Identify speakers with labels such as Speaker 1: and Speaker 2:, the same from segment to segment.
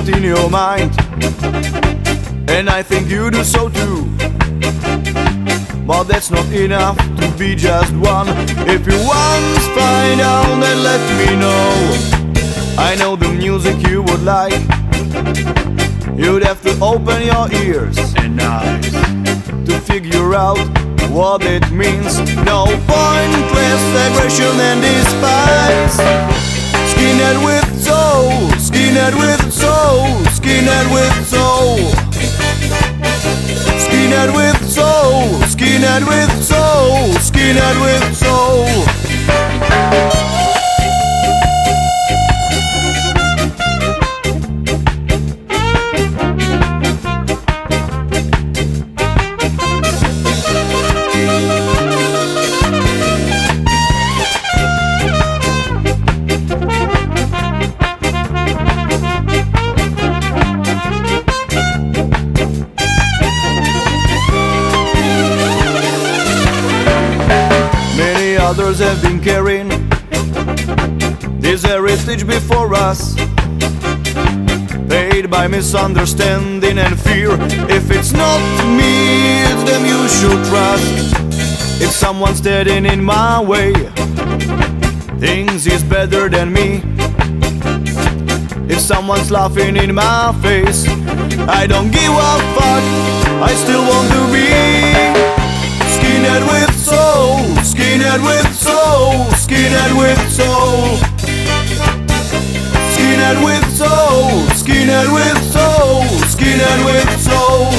Speaker 1: that in your mind, and I think you do so too. But that's not enough to be just one. If you once find out, then let me know. I know the music you would like. You'd have to open your ears and eyes to figure out what it means. No pointless aggression and despise. Skinhead with soul, skinhead with soul, skinhead with soul. Skinhead with soul, skinhead with soul, skinhead with soul. Others have been carrying this heritage before us, paid by misunderstanding and fear. If it's not me, it's them you should trust. If someone's standing in my way, thinks he's better than me. If someone's laughing in my face, I don't give a fuck, I still want to be skinhead with soul, skinhead with soul, skinhead with soul. Skinhead with soul, skinhead with soul, skinhead with soul.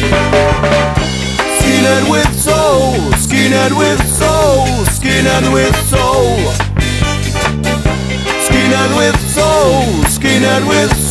Speaker 1: Skinhead with soul, skinhead with soul, skinhead with soul. Skinhead with soul, skinhead with soul.